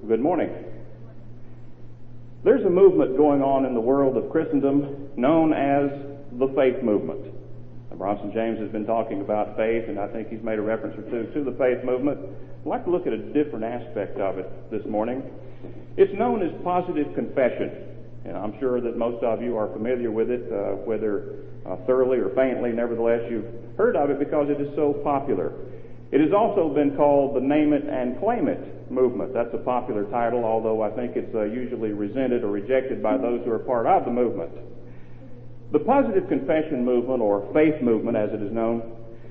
Good morning. There's a movement going on in the world of Christendom known as the faith movement. Bronson James has been talking about faith, and I think he's made a reference or two to the faith movement. I'd like to look at a different aspect of it this morning. It's known as positive confession, and I'm sure that most of you are familiar with it, whether thoroughly or faintly. Nevertheless, you've heard of it because it is so popular. It has also been called the Name It and Claim It movement. That's a popular title, although I think it's usually resented or rejected by those who are part of the movement. The positive confession movement, or faith movement as it is known,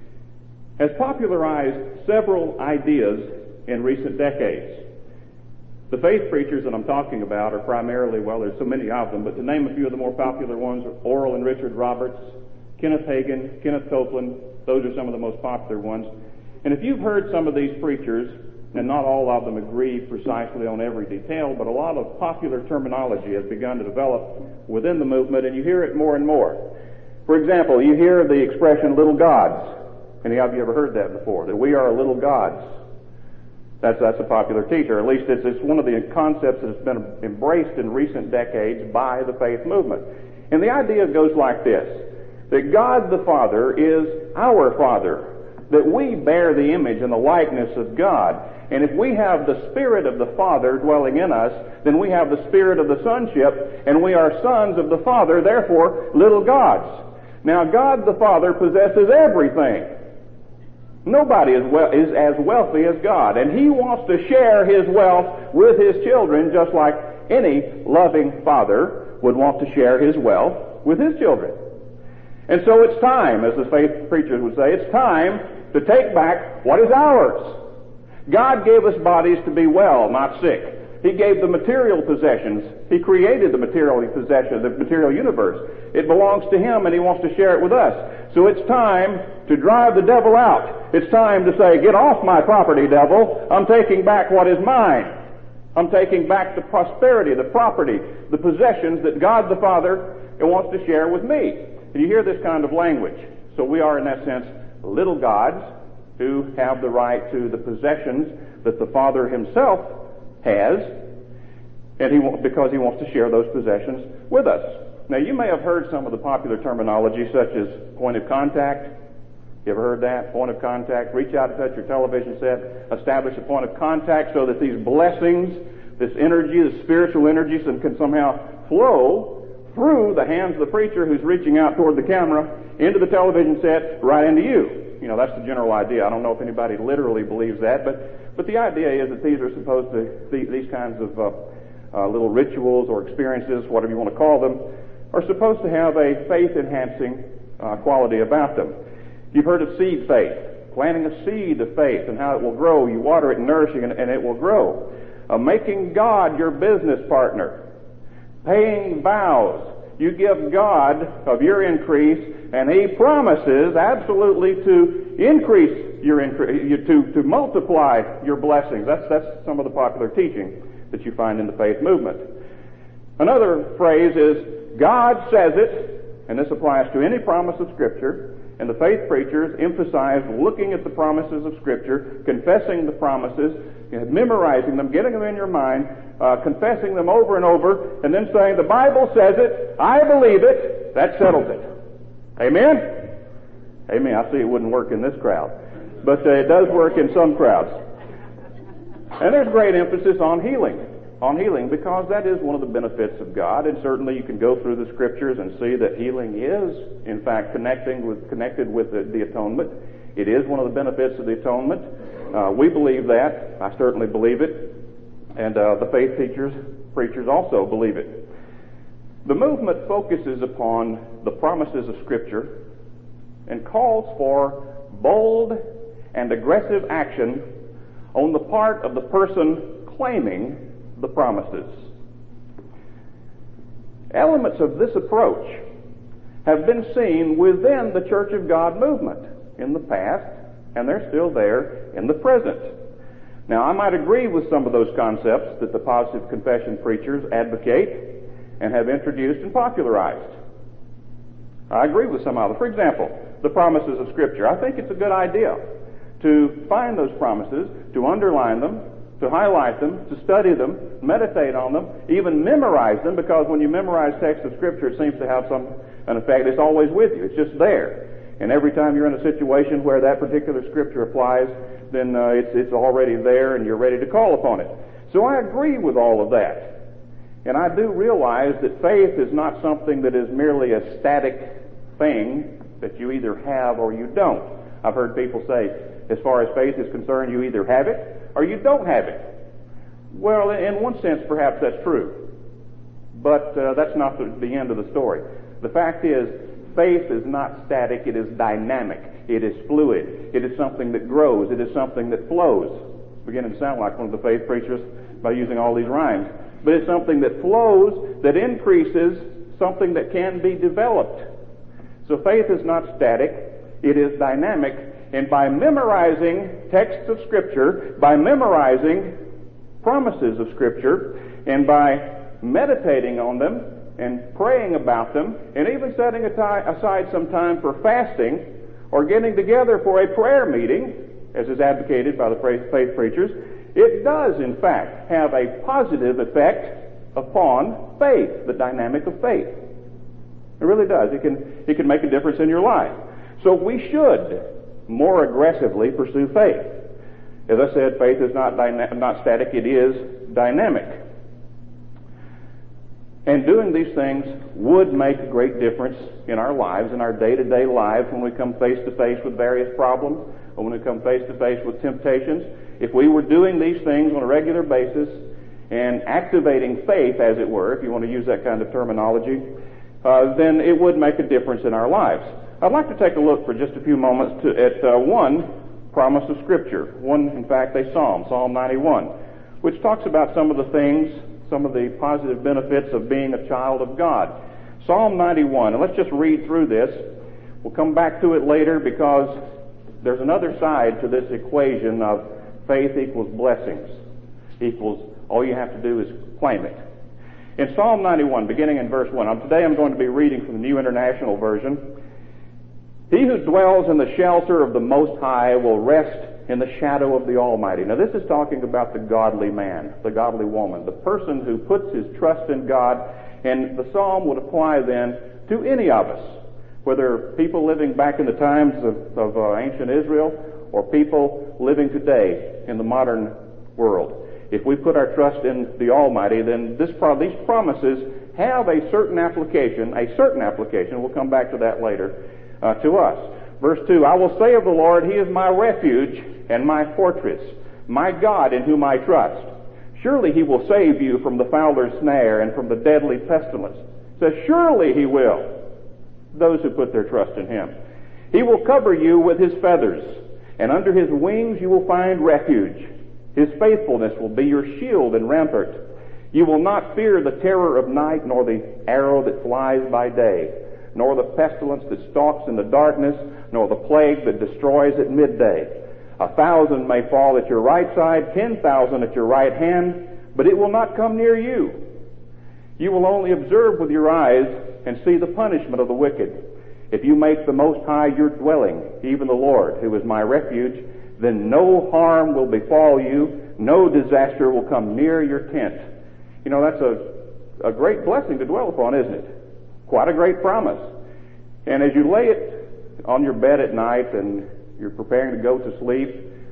has popularized several ideas in recent decades. The faith preachers that I'm talking about are primarily, well, there's so many of them, but to name a few of the more popular ones are Oral and Richard Roberts, Kenneth Hagin, Kenneth Copeland. Those are some of the most popular ones. And if you've heard some of these preachers, and not all of them agree precisely on every detail, but a lot of popular terminology has begun to develop within the movement, and you hear it more and more. For example, you hear the expression little gods. Any of you ever heard that before? That we are little gods. That's a popular teacher. At least it's one of the concepts that has been embraced in recent decades by the faith movement. And the idea goes like this, that God the Father is our Father, that we bear the image and the likeness of God. And if we have the Spirit of the Father dwelling in us, then we have the Spirit of the sonship, and we are sons of the Father, therefore little gods. Now God the Father possesses everything. Nobody is as wealthy as God, and He wants to share His wealth with His children, just like any loving father would want to share his wealth with his children. And so it's time, as the faith preachers would say, it's time to take back what is ours. God gave us bodies to be well, not sick. He gave the material possessions. He created the material possessions, the material universe. It belongs to Him, and He wants to share it with us. So it's time to drive the devil out. It's time to say, get off my property, devil. I'm taking back what is mine. I'm taking back the prosperity, the property, the possessions that God the Father wants to share with me. And you hear this kind of language. So we are, in that sense, little gods who have the right to the possessions that the Father Himself has, and because He wants to share those possessions with us. Now, you may have heard some of the popular terminology, such as point of contact. You ever heard that? Point of contact. Reach out and touch your television set. Establish a point of contact so that these blessings, this energy, this spiritual energy, can somehow flow through the hands of the preacher who's reaching out toward the camera, into the television set, right into you. You know, that's the general idea. I don't know if anybody literally believes that, but the idea is that these are supposed to, these kinds of little rituals or experiences, whatever you want to call them, are supposed to have a faith-enhancing quality about them. You've heard of seed faith, planting a seed of faith and how it will grow. You water it and nourish it and it will grow. Making God your business partner. Paying vows. You give God of your increase, and He promises absolutely to increase your increase, to multiply your blessings. That's some of the popular teaching that you find in the faith movement. Another phrase is, God says it, and this applies to any promise of Scripture. And the faith preachers emphasize looking at the promises of Scripture, confessing the promises, memorizing them, getting them in your mind, confessing them over and over, and then saying, the Bible says it, I believe it, that settles it. Amen? Amen. I see it wouldn't work in this crowd, but it does work in some crowds. And there's great emphasis on healing, because that is one of the benefits of God, and certainly you can go through the Scriptures and see that healing is, in fact, connected with the atonement. It is one of the benefits of the atonement. We believe that. I certainly believe it. And the faith preachers also believe it. The movement focuses upon the promises of Scripture and calls for bold and aggressive action on the part of the person claiming the promises. Elements of this approach have been seen within the Church of God movement in the past, and they're still there in the present. Now, I might agree with some of those concepts that the positive confession preachers advocate and have introduced and popularized. I agree with some of them. For example, the promises of Scripture. I think it's a good idea to find those promises, to underline them, to highlight them, to study them, meditate on them, even memorize them, because when you memorize text of Scripture, it seems to have an effect. It's always with you. It's just there. And every time you're in a situation where that particular Scripture applies, then it's already there and you're ready to call upon it. So I agree with all of that. And I do realize that faith is not something that is merely a static thing that you either have or you don't. I've heard people say, as far as faith is concerned, you either have it or you don't have it. Well, in one sense, perhaps that's true. But that's not the end of the story. The fact is, faith is not static, it is dynamic. It is fluid. It is something that grows. It is something that flows. It's beginning to sound like one of the faith preachers by using all these rhymes. But it's something that flows, that increases, something that can be developed. So faith is not static, it is dynamic, and by memorizing texts of Scripture, by memorizing promises of Scripture, and by meditating on them, and praying about them, and even setting aside some time for fasting, or getting together for a prayer meeting, as is advocated by the faith preachers, it does, in fact, have a positive effect upon faith, the dynamic of faith. It really does. It can make a difference in your life. So we should more aggressively pursue faith. As I said, faith is not static, it is dynamic. And doing these things would make a great difference in our lives, in our day-to-day lives, when we come face to face with various problems, or when we come face to face with temptations. If we were doing these things on a regular basis and activating faith, as it were, if you want to use that kind of terminology, then it would make a difference in our lives. I'd like to take a look for just a few moments at one promise of Scripture. One, in fact, a psalm, Psalm 91, which talks about some of the things, some of the positive benefits of being a child of God. Psalm 91, and let's just read through this. We'll come back to it later because there's another side to this equation of faith equals blessings, equals all you have to do is claim it. In Psalm 91, beginning in verse 1, today I'm going to be reading from the New International Version. He who dwells in the shelter of the Most High will rest in the shadow of the Almighty. Now this is talking about the godly man, the godly woman, the person who puts his trust in God, and the psalm would apply then to any of us, whether people living back in the times of ancient Israel or people living today in the modern world. If we put our trust in the Almighty, then these promises have a certain application, we'll come back to that later, to us. Verse 2, I will say of the Lord, He is my refuge and my fortress, my God in whom I trust. Surely He will save you from the fowler's snare and from the deadly pestilence. It says, surely He will, those who put their trust in Him. He will cover you with His feathers, and under His wings you will find refuge. His faithfulness will be your shield and rampart. You will not fear the terror of night, nor the arrow that flies by day, nor the pestilence that stalks in the darkness, nor the plague that destroys at midday. 1,000 may fall at your right side, 10,000 at your right hand, but it will not come near you. You will only observe with your eyes and see the punishment of the wicked. If you make the Most High your dwelling, even the Lord, who is my refuge, then no harm will befall you, no disaster will come near your tent. You know, that's a great blessing to dwell upon, isn't it? Quite a great promise. And as you lay it on your bed at night and you're preparing to go to sleep,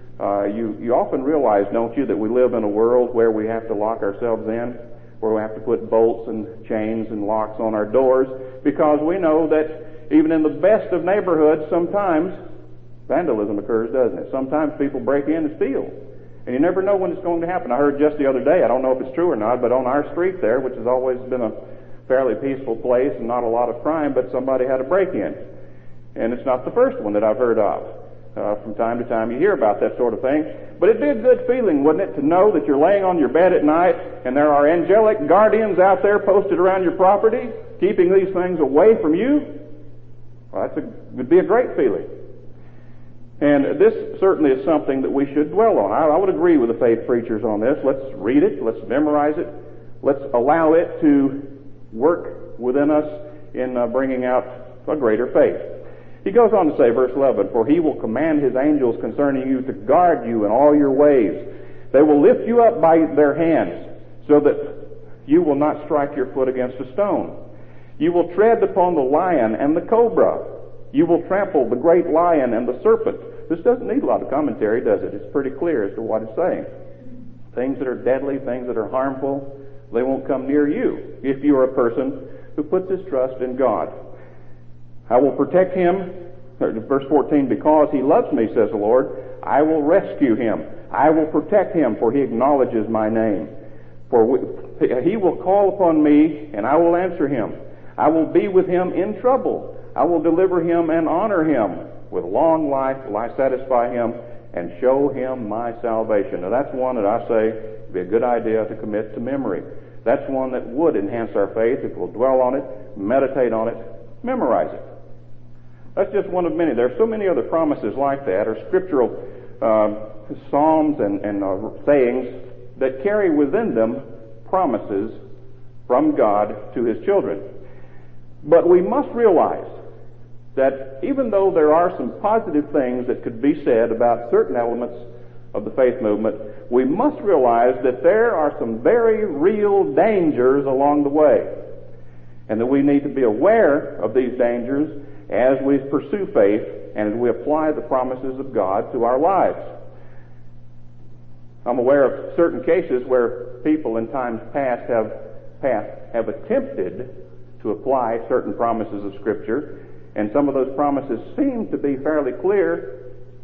you often realize, don't you, that we live in a world where we have to lock ourselves in, where we have to put bolts and chains and locks on our doors, because we know that even in the best of neighborhoods, sometimes vandalism occurs, doesn't it? Sometimes people break in and steal. And you never know when it's going to happen. I heard just the other day, I don't know if it's true or not, but on our street there, which has always been a fairly peaceful place and not a lot of crime, but somebody had a break-in. And it's not the first one that I've heard of. From time to time you hear about that sort of thing. But it'd be a good feeling, wouldn't it, to know that you're laying on your bed at night and there are angelic guardians out there posted around your property, keeping these things away from you? Well, would be a great feeling. And this certainly is something that we should dwell on. I would agree with the faith preachers on this. Let's read it. Let's memorize it. Let's allow it to work within us in bringing out a greater faith. He goes on to say, verse 11, for He will command His angels concerning you to guard you in all your ways. They will lift you up by their hands so that you will not strike your foot against a stone. You will tread upon the lion and the cobra. You will trample the great lion and the serpent. This doesn't need a lot of commentary, does it? It's pretty clear as to what it's saying. Things that are deadly, things that are harmful, they won't come near you if you are a person who puts his trust in God. I will protect him. Verse 14, because he loves me, says the Lord, I will rescue him. I will protect him, for he acknowledges my name. He will call upon me, and I will answer him. I will be with him in trouble. I will deliver him and honor him. With long life will I satisfy him and show him my salvation. Now that's one that I say would be a good idea to commit to memory. That's one that would enhance our faith if we'll dwell on it, meditate on it, memorize it. That's just one of many. There are so many other promises like that, or scriptural psalms and sayings that carry within them promises from God to his children. But we must realize that even though there are some positive things that could be said about certain elements of the faith movement, we must realize that there are some very real dangers along the way, and that we need to be aware of these dangers as we pursue faith and as we apply the promises of God to our lives. I'm aware of certain cases where people in times past have attempted to apply certain promises of Scripture, and some of those promises seem to be fairly clear.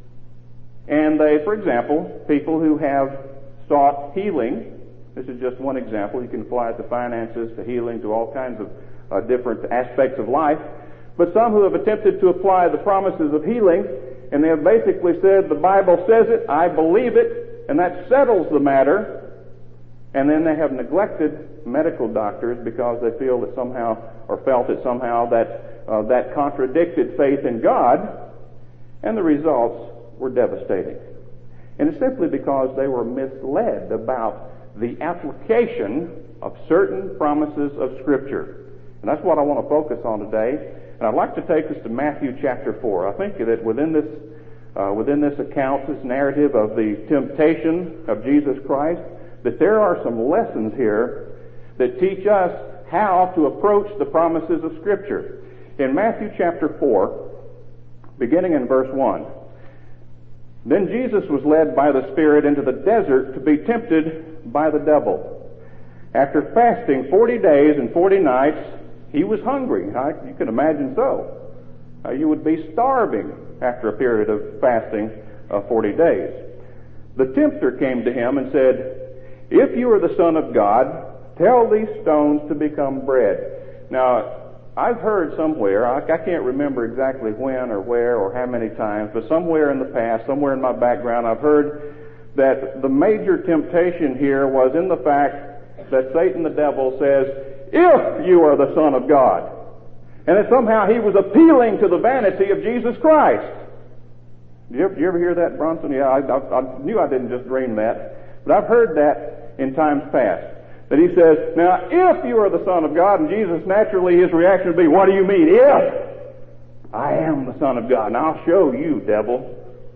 And they, for example, people who have sought healing, this is just one example, you can apply it to finances, to healing, to all kinds of different aspects of life, but some who have attempted to apply the promises of healing, and they have basically said, the Bible says it, I believe it, and that settles the matter, and then they have neglected medical doctors because they feel that somehow, or felt that somehow that contradicted faith in God, and the results were devastating. And it's simply because they were misled about the application of certain promises of Scripture. And that's what I want to focus on today. And I'd like to take us to Matthew chapter 4. I think that within this account, this narrative of the temptation of Jesus Christ, that there are some lessons here that teach us how to approach the promises of Scripture. In Matthew chapter 4, beginning in verse 1, then Jesus was led by the Spirit into the desert to be tempted by the devil. After fasting 40 days and 40 nights, he was hungry. You can imagine so. You would be starving after a period of fasting of 40 days. The tempter came to him and said, if you are the Son of God, tell these stones to become bread. Now, I've heard somewhere, I can't remember exactly when or where or how many times, but somewhere in the past, somewhere in my background, I've heard that the major temptation here was in the fact that Satan the devil says, if you are the Son of God. And that somehow he was appealing to the vanity of Jesus Christ. Did you ever hear that, Bronson? Yeah, I knew I didn't just dream that. But I've heard that in times past. That he says, now if you are the Son of God, and Jesus, naturally his reaction would be, what do you mean? If I am the Son of God, and I'll show you, devil.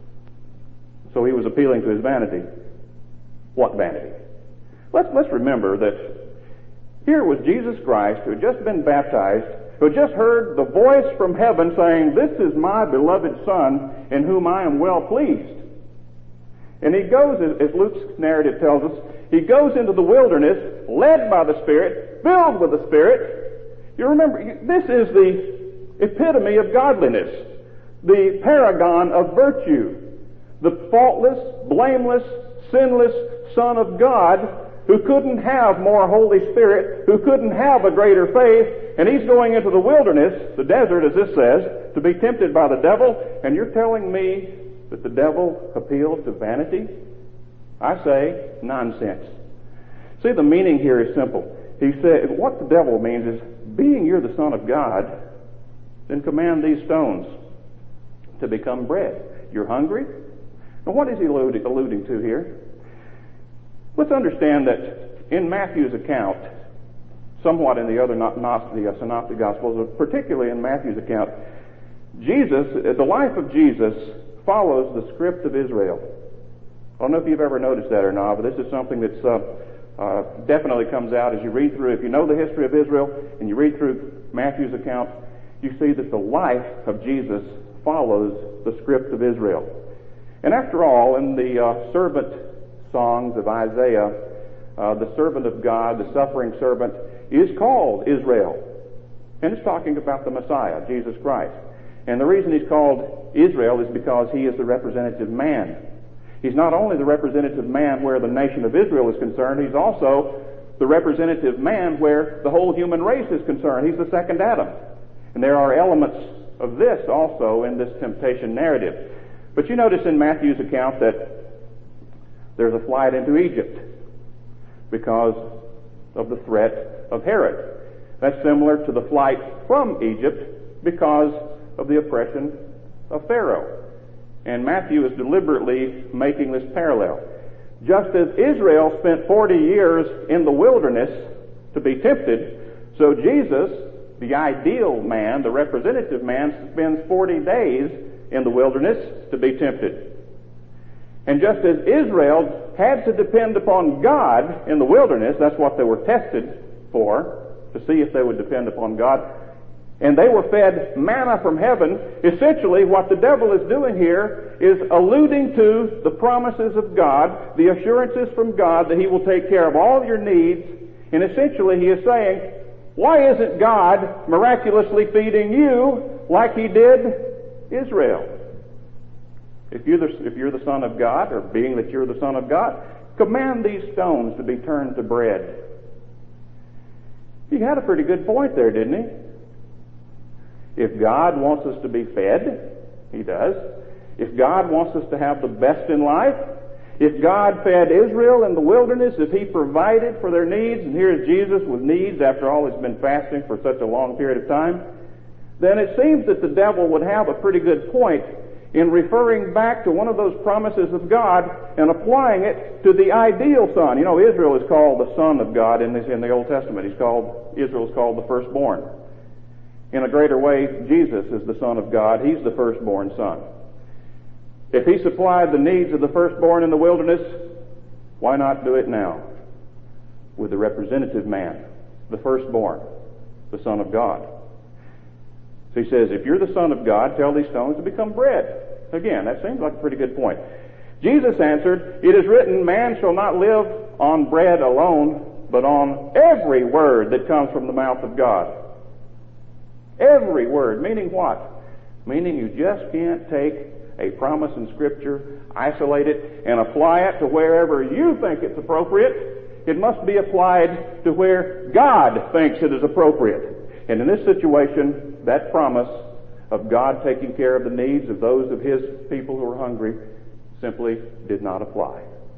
So he was appealing to his vanity. What vanity? Let's remember that here was Jesus Christ, who had just been baptized, who had just heard the voice from heaven saying, this is my beloved Son, in whom I am well pleased. And he goes, as Luke's narrative tells us, he goes into the wilderness, led by the Spirit, filled with the Spirit. You remember, this is the epitome of godliness, the paragon of virtue, the faultless, blameless, sinless Son of God, who couldn't have more Holy Spirit, who couldn't have a greater faith, and he's going into the wilderness, the desert as this says, to be tempted by the devil, and you're telling me that the devil appeals to vanity? I say, nonsense. See, the meaning here is simple. He said, what the devil means is, being you're the Son of God, then command these stones to become bread. You're hungry? Now what is he alluding to here? Let's understand that in Matthew's account, somewhat in the other synoptic Gospels, particularly in Matthew's account, the life of Jesus follows the script of Israel. I don't know if you've ever noticed that or not, but this is something that's definitely comes out as you read through. If you know the history of Israel and you read through Matthew's account, you see that the life of Jesus follows the script of Israel. And after all, in the servant songs of Isaiah, the servant of God, the suffering servant, is called Israel. And it's talking about the Messiah, Jesus Christ. And the reason he's called Israel is because he is the representative man. He's not only the representative man where the nation of Israel is concerned, he's also the representative man where the whole human race is concerned. He's the second Adam. And there are elements of this also in this temptation narrative. But you notice in Matthew's account that there's a flight into Egypt because of the threat of Herod. That's similar to the flight from Egypt because of the oppression of Pharaoh. And Matthew is deliberately making this parallel. Just as Israel spent 40 years in the wilderness to be tempted, so Jesus, the ideal man, the representative man, spends 40 days in the wilderness to be tempted. And just as Israel had to depend upon God in the wilderness, that's what they were tested for, to see if they would depend upon God, and they were fed manna from heaven. Essentially, what the devil is doing here is alluding to the promises of God, the assurances from God that he will take care of all your needs. And essentially, he is saying, why isn't God miraculously feeding you like he did Israel? If you're the Son of God, or being that you're the Son of God, command these stones to be turned to bread. He had a pretty good point there, didn't he? If God wants us to be fed, he does. If God wants us to have the best in life, if God fed Israel in the wilderness, if he provided for their needs, and here's Jesus with needs after all he's been fasting for such a long period of time, then it seems that the devil would have a pretty good point in referring back to one of those promises of God and applying it to the ideal son. You know, Israel is called the son of God in the Old Testament. Israel is called the firstborn. In a greater way, Jesus is the Son of God. He's the firstborn son. If he supplied the needs of the firstborn in the wilderness, why not do it now with the representative man, the firstborn, the Son of God? So he says, if you're the Son of God, tell these stones to become bread. Again, that seems like a pretty good point. Jesus answered, it is written, man shall not live on bread alone, but on every word that comes from the mouth of God. Every word, meaning what? Meaning you just can't take a promise in Scripture, isolate it, and apply it to wherever you think it's appropriate. It must be applied to where God thinks it is appropriate. And in this situation, that promise of God taking care of the needs of those of his people who are hungry simply did not apply.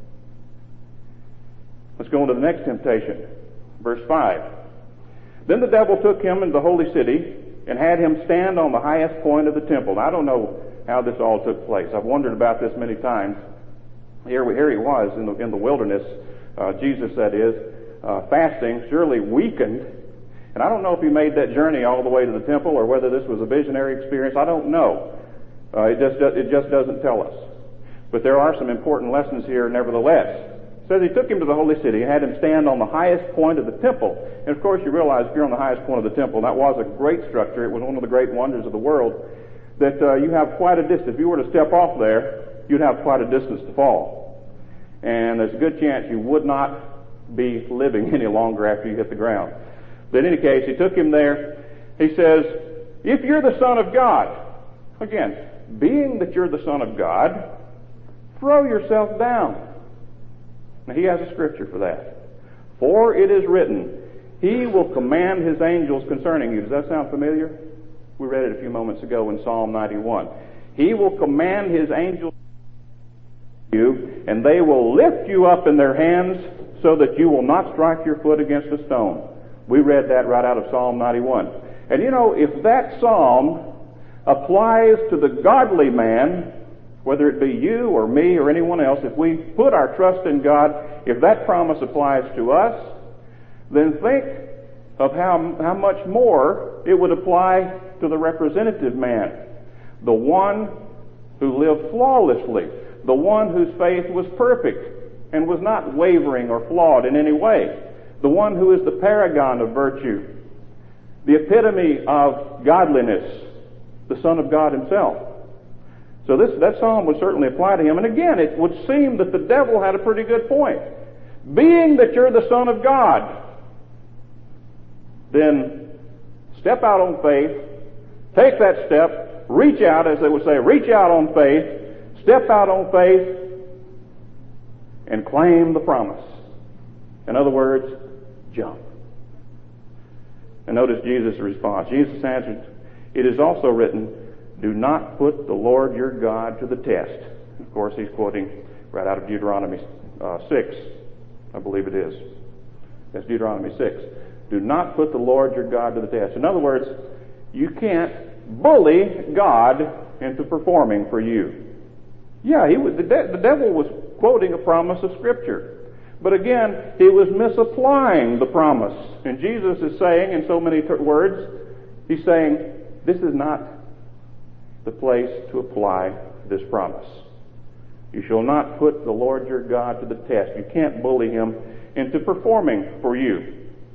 Let's go on to the next temptation. Verse 5. Then the devil took him into the holy city and had him stand on the highest point of the temple. Now, I don't know how this all took place. I've wondered about this many times. Here he was in the wilderness, Jesus that is, fasting, surely weakened. And I don't know if he made that journey all the way to the temple or whether this was a visionary experience. I don't know. It just doesn't tell us. But there are some important lessons here nevertheless. It says he took him to the holy city and had him stand on the highest point of the temple. And of course you realize if you're on the highest point of the temple, that was a great structure. It was one of the great wonders of the world, that you have quite a distance. If you were to step off there, you'd have quite a distance to fall. And there's a good chance you would not be living any longer after you hit the ground. But in any case, he took him there. He says, if you're the Son of God, again, being that you're the Son of God, throw yourself down. Now, he has a scripture for that. For it is written, he will command his angels concerning you. Does that sound familiar? We read it a few moments ago in Psalm 91. He will command his angels you, and they will lift you up in their hands so that you will not strike your foot against a stone. We read that right out of Psalm 91. And you know, if that psalm applies to the godly man, whether it be you or me or anyone else, if we put our trust in God, if that promise applies to us, then think of how much more it would apply to the representative man, the one who lived flawlessly, the one whose faith was perfect and was not wavering or flawed in any way, the one who is the paragon of virtue, the epitome of godliness, the Son of God himself. So that psalm would certainly apply to him. And again, it would seem that the devil had a pretty good point. Being that you're the Son of God, then step out on faith, take that step, reach out, as they would say, reach out on faith, step out on faith, and claim the promise. In other words, jump. And notice Jesus' response. Jesus answered, "It is also written, do not put the Lord your God to the test." Of course, he's quoting right out of Deuteronomy 6, I believe it is. That's Deuteronomy 6. Do not put the Lord your God to the test. In other words, you can't bully God into performing for you. Yeah, the devil was quoting a promise of Scripture. But again, he was misapplying the promise. And Jesus is saying, in so many words, he's saying, this is not the place to apply this promise. You shall not put the Lord your God to the test. You can't bully him into performing for you.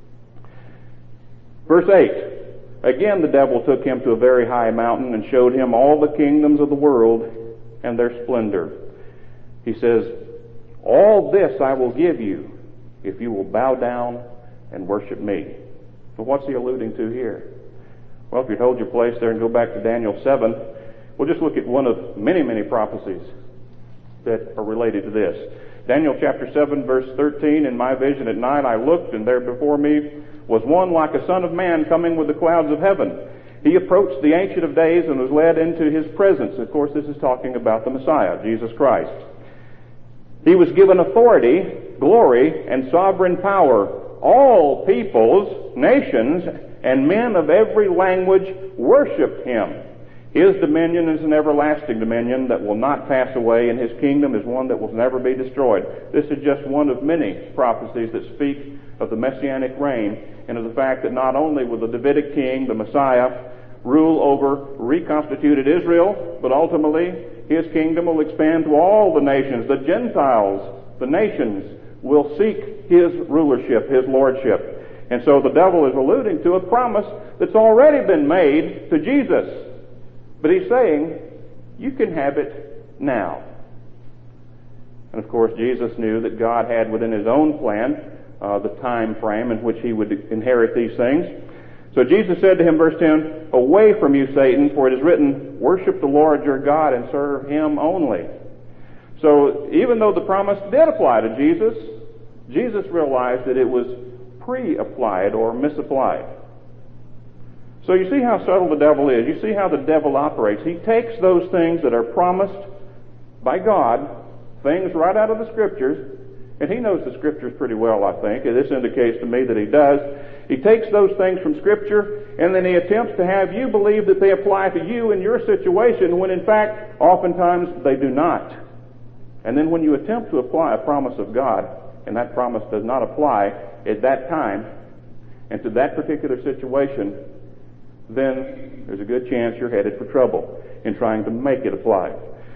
Verse 8. Again the devil took him to a very high mountain and showed him all the kingdoms of the world and their splendor. He says, all this I will give you if you will bow down and worship me. So what's he alluding to here? Well, if you'd hold your place there and go back to Daniel 7, we'll just look at one of many, many prophecies that are related to this. Daniel chapter 7, verse 13, in my vision at night I looked, and there before me was one like a son of man coming with the clouds of heaven. He approached the Ancient of Days and was led into his presence. Of course, this is talking about the Messiah, Jesus Christ. He was given authority, glory, and sovereign power. All peoples, nations, and men of every language worshiped him. His dominion is an everlasting dominion that will not pass away, and his kingdom is one that will never be destroyed. This is just one of many prophecies that speak of the messianic reign and of the fact that not only will the Davidic king, the Messiah, rule over reconstituted Israel, but ultimately his kingdom will expand to all the nations. The Gentiles, the nations, will seek his rulership, his lordship. And so the devil is alluding to a promise that's already been made to Jesus. But he's saying, you can have it now. And of course, Jesus knew that God had within his own plan the time frame in which he would inherit these things. So Jesus said to him, verse 10, away from you, Satan, for it is written, worship the Lord your God and serve him only. So even though the promise did apply to Jesus, Jesus realized that it was pre-applied or misapplied. So you see how subtle the devil is. You see how the devil operates. He takes those things that are promised by God, things right out of the Scriptures, and he knows the Scriptures pretty well, I think. And this indicates to me that he does. He takes those things from Scripture, and then he attempts to have you believe that they apply to you in your situation, when in fact, oftentimes they do not. And then when you attempt to apply a promise of God, and that promise does not apply at that time, and to that particular situation, then there's a good chance you're headed for trouble in trying to make it apply.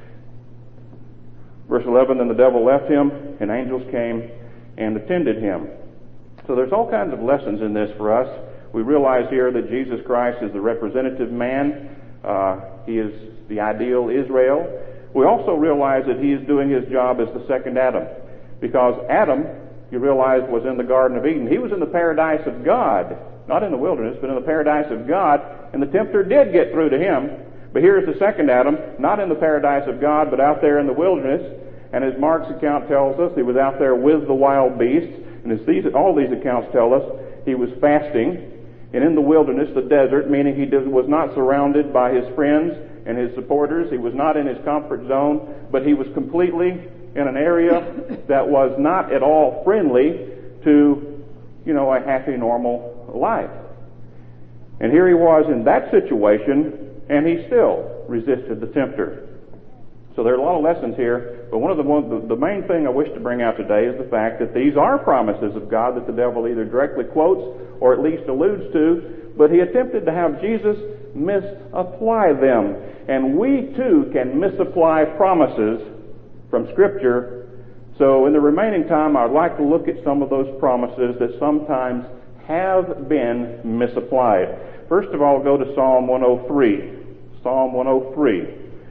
Verse 11, then the devil left him, and angels came and attended him. So there's all kinds of lessons in this for us. We realize here that Jesus Christ is the representative man. He is the ideal Israel. We also realize that he is doing his job as the second Adam. Because Adam, you realize, was in the Garden of Eden. He was in the paradise of God. Not in the wilderness, but in the paradise of God. And the tempter did get through to him. But here's the second Adam, not in the paradise of God, but out there in the wilderness. And as Mark's account tells us, he was out there with the wild beasts. And as all these accounts tell us, he was fasting. And in the wilderness, the desert, meaning he was not surrounded by his friends and his supporters. He was not in his comfort zone, but he was completely in an area that was not at all friendly to, a happy, normal life. And here he was in that situation, and he still resisted the tempter. So there are a lot of lessons here, but one of the main thing I wish to bring out today is the fact that these are promises of God that the devil either directly quotes or at least alludes to, but he attempted to have Jesus misapply them. And we too can misapply promises from Scripture. So in the remaining time, I'd like to look at some of those promises that sometimes have been misapplied. First of all, go to Psalm 103. Psalm 103.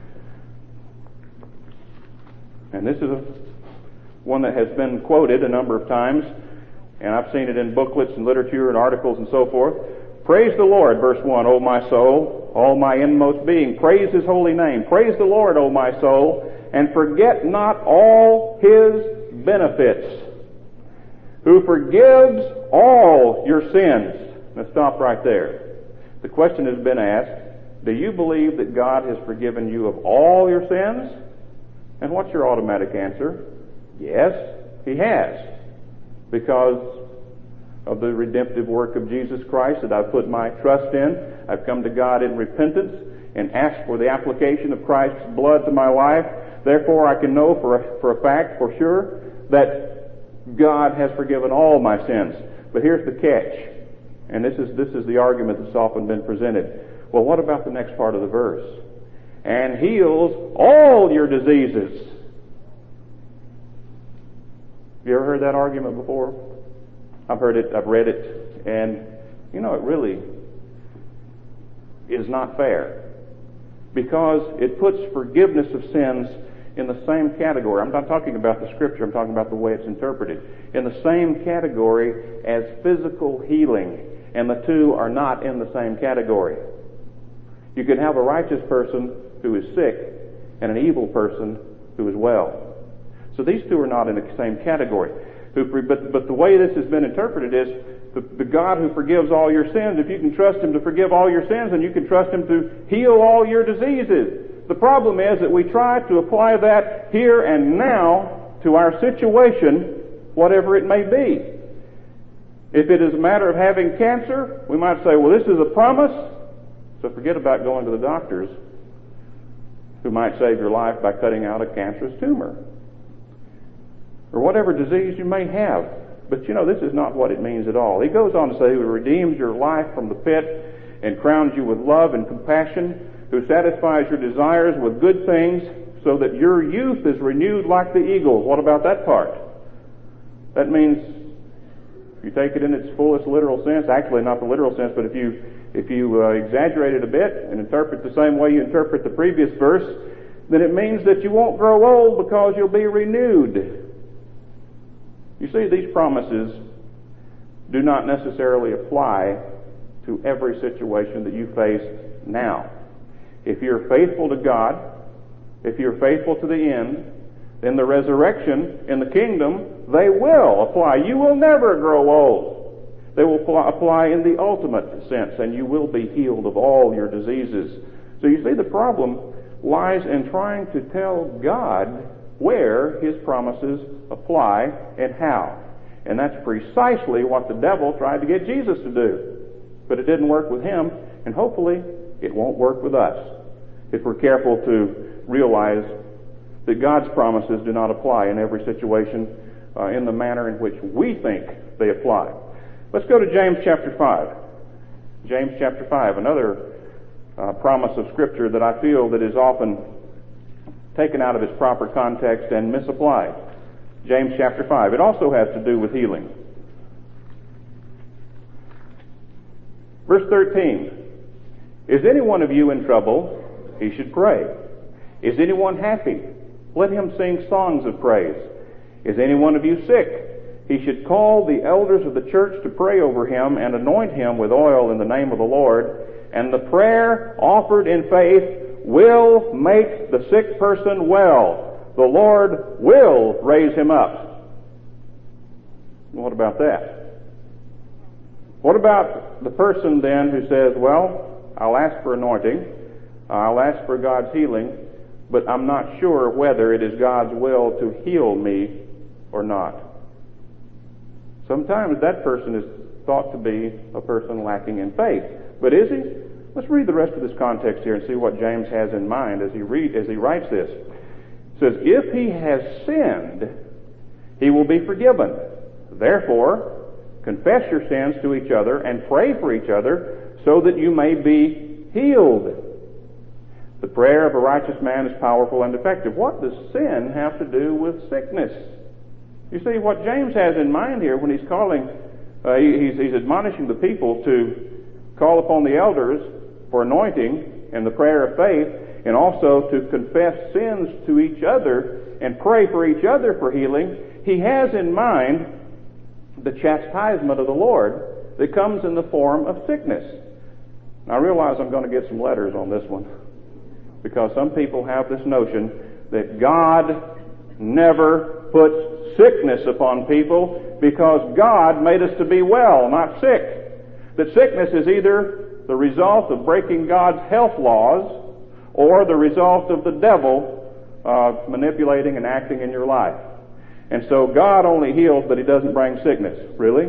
And this is one that has been quoted a number of times, and I've seen it in booklets and literature and articles and so forth. Praise the Lord, verse 1, O my soul, all my inmost being. Praise His holy name. Praise the Lord, O my soul, and forget not all His benefits, who forgives all your sins. Now stop right there. The question has been asked, do you believe that God has forgiven you of all your sins? And what's your automatic answer? Yes, He has. Because of the redemptive work of Jesus Christ that I've put my trust in. I've come to God in repentance and asked for the application of Christ's blood to my life. Therefore, I can know for a fact, for sure, that God has forgiven all my sins. But here's the catch. And this is the argument that's often been presented. Well, what about the next part of the verse? And heals all your diseases. Have you ever heard that argument before? I've heard it, I've read it, and it really is not fair. Because it puts forgiveness of sins in the same category. I'm not talking about the Scripture, I'm talking about the way it's interpreted. In the same category as physical healing. And the two are not in the same category. You can have a righteous person who is sick and an evil person who is well. So these two are not in the same category. But the way this has been interpreted is the God who forgives all your sins, if you can trust Him to forgive all your sins, then you can trust Him to heal all your diseases. The problem is that we try to apply that here and now to our situation, whatever it may be. If it is a matter of having cancer, we might say, well, this is a promise, so forget about going to the doctors who might save your life by cutting out a cancerous tumor. Or whatever disease you may have. But this is not what it means at all. He goes on to say, who redeems your life from the pit and crowns you with love and compassion, who satisfies your desires with good things, so that your youth is renewed like the eagle. What about that part? That means, if you take it in its fullest literal sense, actually not the literal sense, but if you exaggerate it a bit and interpret the same way you interpret the previous verse, then it means that you won't grow old because you'll be renewed. You see, these promises do not necessarily apply to every situation that you face now. If you're faithful to God, if you're faithful to the end, then the resurrection in the kingdom, they will apply. You will never grow old. They will apply in the ultimate sense, and you will be healed of all your diseases. So you see, the problem lies in trying to tell God where His promises apply and how. And that's precisely what the devil tried to get Jesus to do. But it didn't work with him, and hopefully it won't work with us if we're careful to realize that God's promises do not apply in every situation in the manner in which we think they apply. Let's go to James chapter 5. James chapter 5, another promise of Scripture that I feel that is often taken out of its proper context and misapplied. James chapter 5. It also has to do with healing. Verse 13. Is any one of you in trouble? He should pray. Is anyone happy? Let him sing songs of praise. Is any one of you sick? He should call the elders of the church to pray over him and anoint him with oil in the name of the Lord. And the prayer offered in faith will make the sick person well. The Lord will raise him up. What about that? What about the person then who says, well, I'll ask for anointing, I'll ask for God's healing, but I'm not sure whether it is God's will to heal me or not. Sometimes that person is thought to be a person lacking in faith. But is he? Let's read the rest of this context here and see what James has in mind as he writes this. It says, if he has sinned, he will be forgiven. Therefore, confess your sins to each other and pray for each other so that you may be healed. The prayer of a righteous man is powerful and effective. What does sin have to do with sickness? You see, what James has in mind here when he's calling, he's admonishing the people to call upon the elders for anointing and the prayer of faith, and also to confess sins to each other and pray for each other for healing. He has in mind the chastisement of the Lord that comes in the form of sickness. Now, I realize I'm going to get some letters on this one, because some people have this notion that God never puts sickness upon people because God made us to be well, not sick. That sickness is either the result of breaking God's health laws or the result of the devil manipulating and acting in your life. And so God only heals, but He doesn't bring sickness. Really?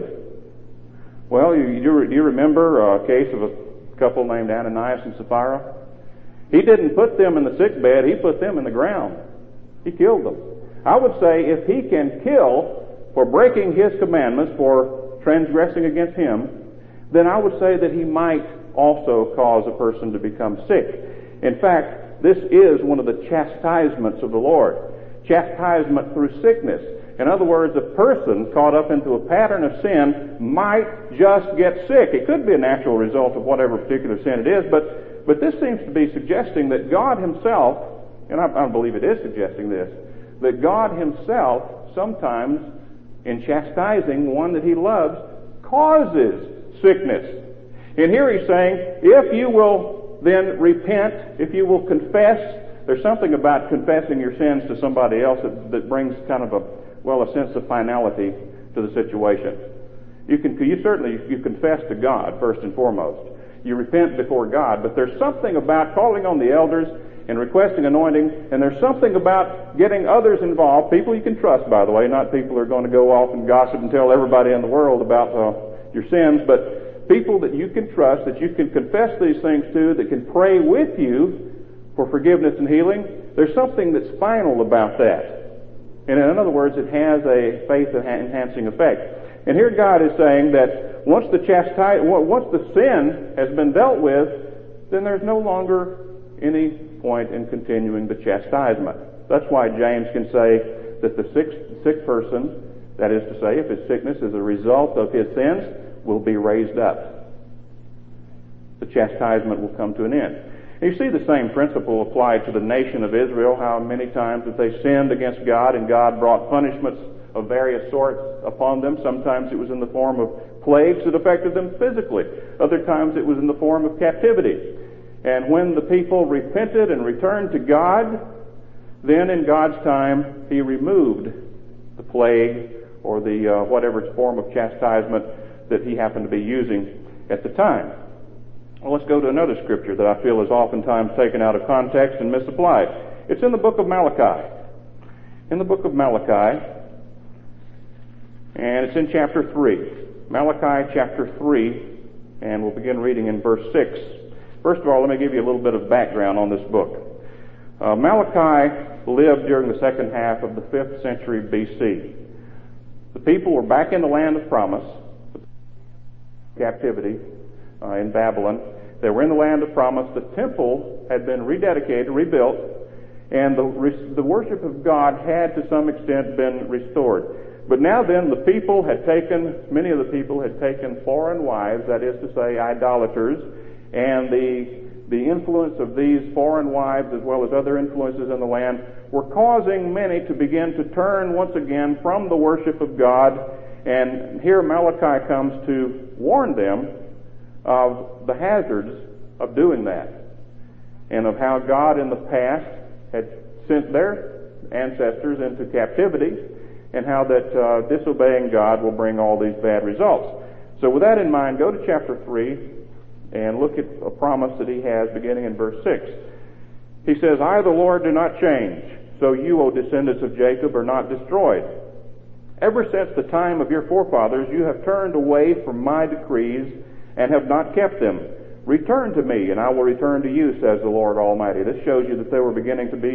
Well, do you remember a case of a couple named Ananias and Sapphira? He didn't put them in the sick bed, He put them in the ground. He killed them. I would say if He can kill for breaking His commandments, for transgressing against Him, then I would say that He might also cause a person to become sick. In fact, this is one of the chastisements of the Lord. Chastisement through sickness. In other words, a person caught up into a pattern of sin might just get sick. It could be a natural result of whatever particular sin it is, but this seems to be suggesting that God Himself, and I believe it is suggesting this, that God Himself sometimes, in chastising one that He loves, causes sickness. And here He's saying, if you will then repent, if you will confess, there's something about confessing your sins to somebody else that brings kind of a sense of finality to the situation. You confess to God first and foremost. You repent before God, but there's something about calling on the elders and requesting anointing, and there's something about getting others involved, people you can trust, by the way, not people who are going to go off and gossip and tell everybody in the world about your sins, but people that you can trust, that you can confess these things to, that can pray with you for forgiveness and healing. There's something that's final about that. And in other words, it has a faith-enhancing effect. And here God is saying that once the sin has been dealt with, then there's no longer any point in continuing the chastisement. That's why James can say that the sick person, that is to say, if his sickness is a result of his sins, will be raised up. The chastisement will come to an end. And you see the same principle applied to the nation of Israel, how many times that they sinned against God and God brought punishments of various sorts upon them. Sometimes it was in the form of plagues that affected them physically. Other times it was in the form of captivity. And when the people repented and returned to God, then in God's time He removed the plague or the whatever form of chastisement that He happened to be using at the time. Well, let's go to another scripture that I feel is oftentimes taken out of context and misapplied. It's in the book of Malachi. In the book of Malachi, and it's in chapter 3. Malachi chapter 3, and we'll begin reading in verse 6. First of all, let me give you a little bit of background on this book. Malachi lived during the second half of the 5th century BC. The people were back in the land of promise, captivity in Babylon. They were in the land of promise. The temple had been rededicated, rebuilt, and the worship of God had to some extent been restored. But now then, many of the people had taken foreign wives, that is to say, idolaters, and the influence of these foreign wives, as well as other influences in the land, were causing many to begin to turn once again from the worship of God. And here Malachi comes to warn them of the hazards of doing that, and of how God in the past had sent their ancestors into captivity, and how that disobeying God will bring all these bad results. So with that in mind, go to chapter 3 and look at a promise that He has beginning in verse 6. He says, I, the Lord, do not change, so you, O descendants of Jacob, are not destroyed. Ever since the time of your forefathers, you have turned away from my decrees and have not kept them. Return to me, and I will return to you, says the Lord Almighty. This shows you that they were beginning to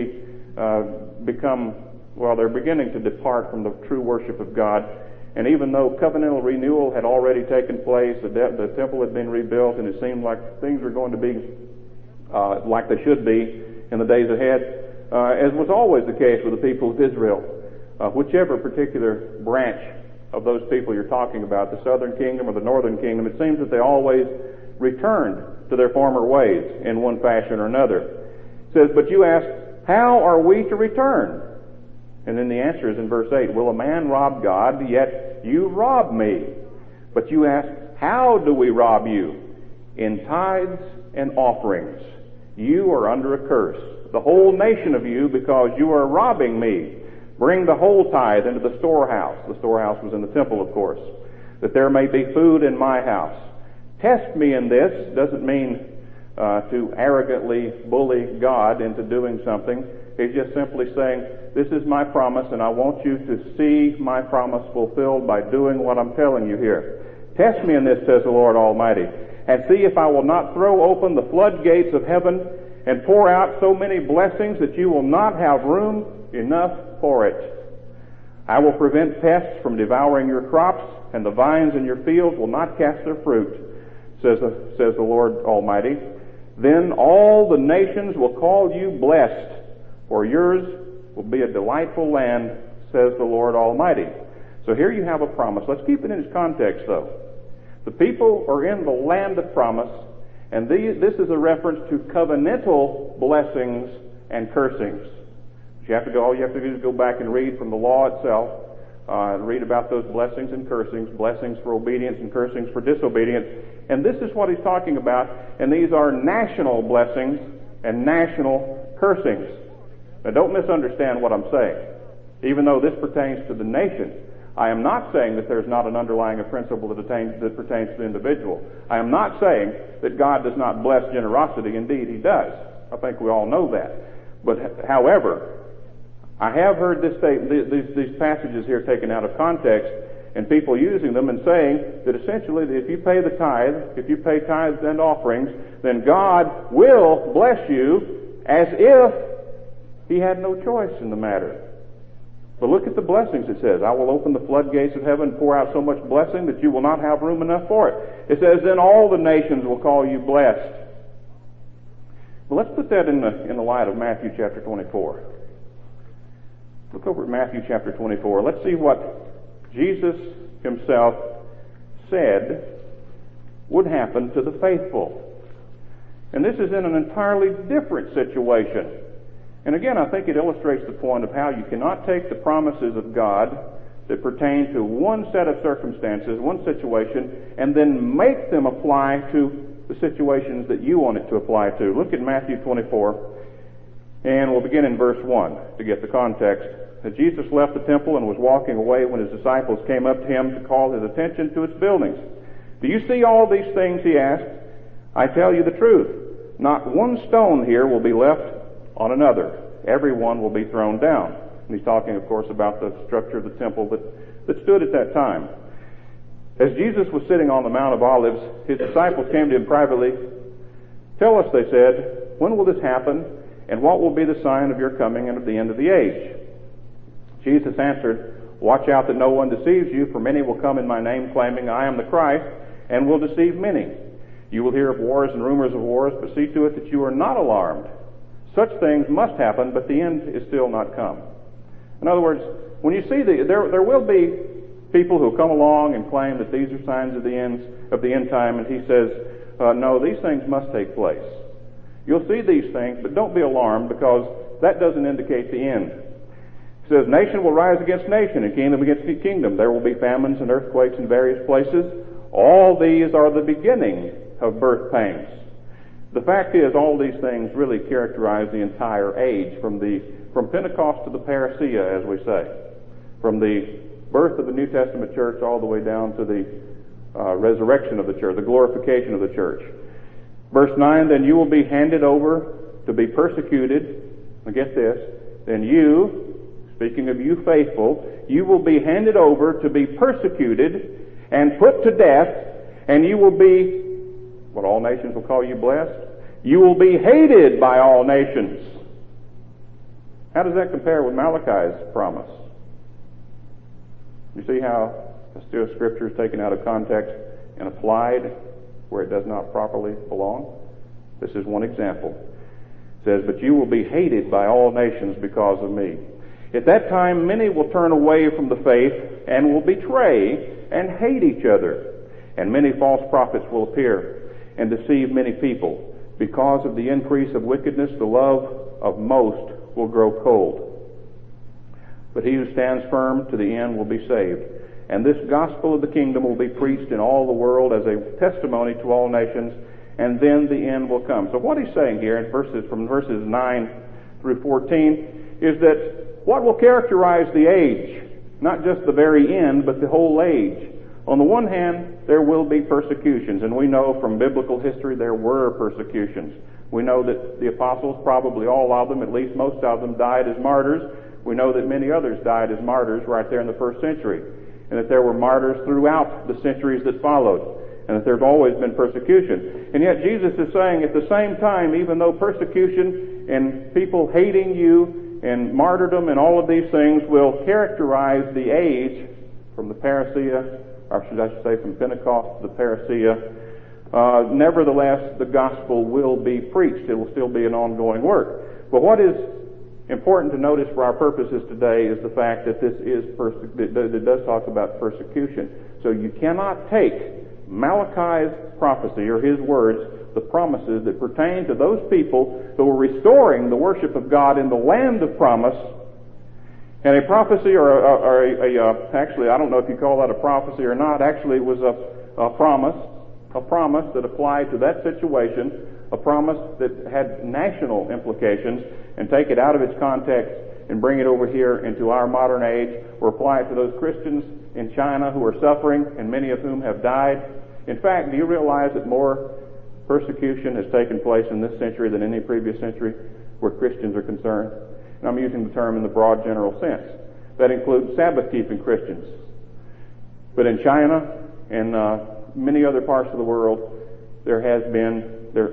they're beginning to depart from the true worship of God. And even though covenantal renewal had already taken place, the temple had been rebuilt, and it seemed like things were going to be like they should be, in the days ahead, as was always the case with the people of Israel. Whichever particular branch of those people you're talking about, the southern kingdom or the northern kingdom, it seems that they always returned to their former ways in one fashion or another. It says, but you ask, how are we to return? And then the answer is in verse 8, will a man rob God? Yet you rob me. But you ask, how do we rob you? In tithes and offerings. You are under a curse, the whole nation of you, because you are robbing me. Bring the whole tithe into the storehouse. The storehouse was in the temple, of course, that there may be food in my house. Test me in this. Doesn't mean to arrogantly bully God into doing something. He's just simply saying, this is my promise, and I want you to see my promise fulfilled by doing what I'm telling you here. Test me in this, says the Lord Almighty, and see if I will not throw open the floodgates of heaven and pour out so many blessings that you will not have room enough for it. I will prevent pests from devouring your crops, and the vines in your fields will not cast their fruit, says the Lord Almighty. Then all the nations will call you blessed, for yours will be a delightful land, says the Lord Almighty. So here you have a promise. Let's keep it in its context, though. The people are in the land of promise, and this is a reference to covenantal blessings and cursings. All you have to do is go back and read from the law itself, read about those blessings and cursings, blessings for obedience and cursings for disobedience. And this is what he's talking about, and these are national blessings and national cursings. Now don't misunderstand what I'm saying. Even though this pertains to the nation, I am not saying that there's not an underlying principle that pertains to the individual. I am not saying that God does not bless generosity. Indeed, He does. I think we all know that. But however, I have heard these passages here taken out of context, and people using them and saying that essentially if you pay the tithe, if you pay tithes and offerings, then God will bless you as if He had no choice in the matter. But look at the blessings it says. I will open the floodgates of heaven and pour out so much blessing that you will not have room enough for it. It says, then all the nations will call you blessed. Well, let's put that in the light of Matthew chapter 24. Look over at Matthew chapter 24. Let's see what Jesus Himself said would happen to the faithful. And this is in an entirely different situation. And again, I think it illustrates the point of how you cannot take the promises of God that pertain to one set of circumstances, one situation, and then make them apply to the situations that you want it to apply to. Look at Matthew 24, and we'll begin in verse 1 to get the context. That Jesus left the temple and was walking away when His disciples came up to Him to call His attention to its buildings. Do you see all these things? He asked. I tell you the truth. Not one stone here will be left on another. Everyone will be thrown down. And he's talking, of course, about the structure of the temple that stood at that time. As Jesus was sitting on the Mount of Olives, His disciples came to Him privately. Tell us, they said, when will this happen, and what will be the sign of your coming and of the end of the age? Jesus answered, watch out that no one deceives you, for many will come in my name claiming I am the Christ, and will deceive many. You will hear of wars and rumors of wars, but see to it that you are not alarmed. Such things must happen, but the end is still not come. In other words, when you see there will be people who come along and claim that these are signs of the end time, and He says, no, these things must take place. You'll see these things, but don't be alarmed, because that doesn't indicate the end. It says, nation will rise against nation, and kingdom against kingdom. There will be famines and earthquakes in various places. All these are the beginning of birth pains. The fact is, all these things really characterize the entire age, from Pentecost to the parousia, as we say, from the birth of the New Testament church all the way down to the resurrection of the church, the glorification of the church. Verse 9, then you will be handed over to be persecuted. Now get this. Then you, speaking of you faithful, you will be handed over to be persecuted and put to death, and you will be, what all nations will call you blessed, you will be hated by all nations. How does that compare with Malachi's promise? You see how the Scripture is taken out of context and applied where it does not properly belong? This is one example. It says, "But you will be hated by all nations because of me. At that time many will turn away from the faith and will betray and hate each other. And many false prophets will appear and deceive many people. Because of the increase of wickedness, the love of most will grow cold. But he who stands firm to the end will be saved. And this gospel of the kingdom will be preached in all the world as a testimony to all nations, and then the end will come." So what he's saying here in from verses 9 through 14 is that what will characterize the age, not just the very end, but the whole age. On the one hand, there will be persecutions, and we know from biblical history there were persecutions. We know that the apostles, probably all of them, at least most of them, died as martyrs. We know that many others died as martyrs right there in the first century, and that there were martyrs throughout the centuries that followed, and that there's always been persecution. And yet Jesus is saying at the same time, even though persecution and people hating you and martyrdom and all of these things will characterize the age from the parousia, or should I say from Pentecost to the parousia, nevertheless the gospel will be preached. It will still be an ongoing work. But what is important to notice for our purposes today is the fact that this is that it does talk about persecution. So you cannot take Malachi's prophecy or his words, the promises that pertain to those people who were restoring the worship of God in the land of promise, and a prophecy actually, I don't know if you call that a prophecy or not. Actually, it was a promise that applied to that situation, a promise that had national implications, and take it out of its context and bring it over here into our modern age, or apply it to those Christians in China who are suffering, and many of whom have died. In fact, do you realize that more persecution has taken place in this century than any previous century where Christians are concerned? And I'm using the term in the broad general sense. That includes Sabbath-keeping Christians. But in China and many other parts of the world, there has been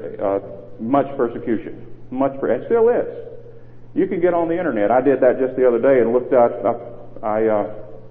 much persecution. It still is. You can get on the internet. I did that just the other day and looked out. I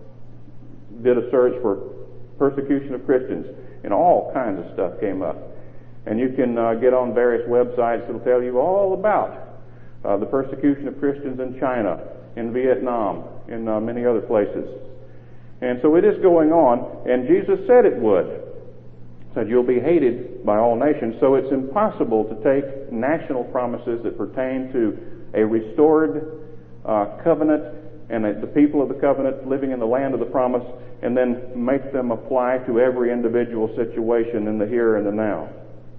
did a search for persecution of Christians, and all kinds of stuff came up. And you can get on various websites that will tell you all about the persecution of Christians in China, in Vietnam, in many other places. And so it is going on, and Jesus said it would. He said, "You'll be hated by all nations." So it's impossible to take national promises that pertain to a restored covenant and the people of the covenant living in the land of the promise, and then make them apply to every individual situation in the here and the now.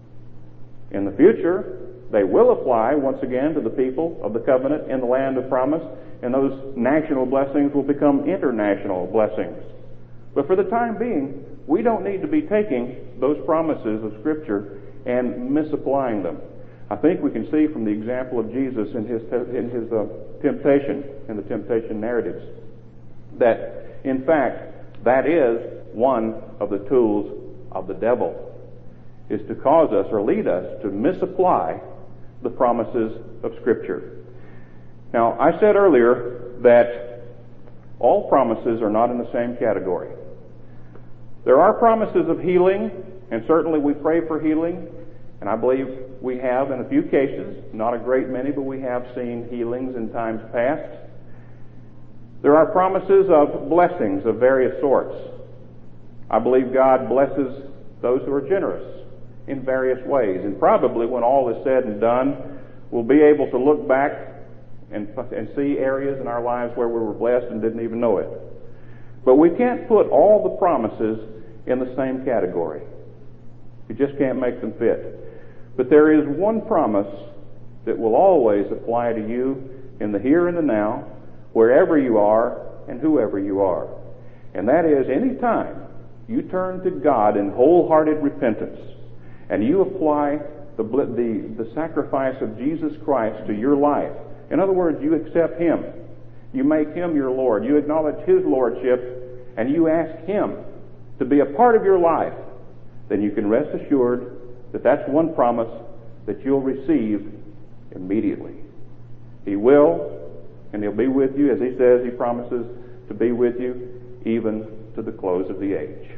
In the future, they will apply once again to the people of the covenant in the land of promise, and those national blessings will become international blessings. But for the time being, we don't need to be taking those promises of Scripture and misapplying them. I think we can see from the example of Jesus in his temptation, in the temptation narratives, that in fact that is one of the tools of the devil, is to cause us or lead us to misapply the promises of Scripture. Now, I said earlier that all promises are not in the same category. There are promises of healing, and certainly we pray for healing, and I believe we have in a few cases, not a great many, but we have seen healings in times past. There are promises of blessings of various sorts. I believe God blesses those who are generous in various ways, and probably when all is said and done, we'll be able to look back and see areas in our lives where we were blessed and didn't even know it. But we can't put all the promises in the same category. You just can't make them fit. But there is one promise that will always apply to you in the here and the now, wherever you are and whoever you are. And that is, any time you turn to God in wholehearted repentance and you apply the sacrifice of Jesus Christ to your life, in other words, you accept Him, you make Him your Lord, you acknowledge His Lordship, and you ask Him to be a part of your life, then you can rest assured that that's one promise that you'll receive immediately. He will, and He'll be with you, as He says He promises to be with you, even to the close of the age.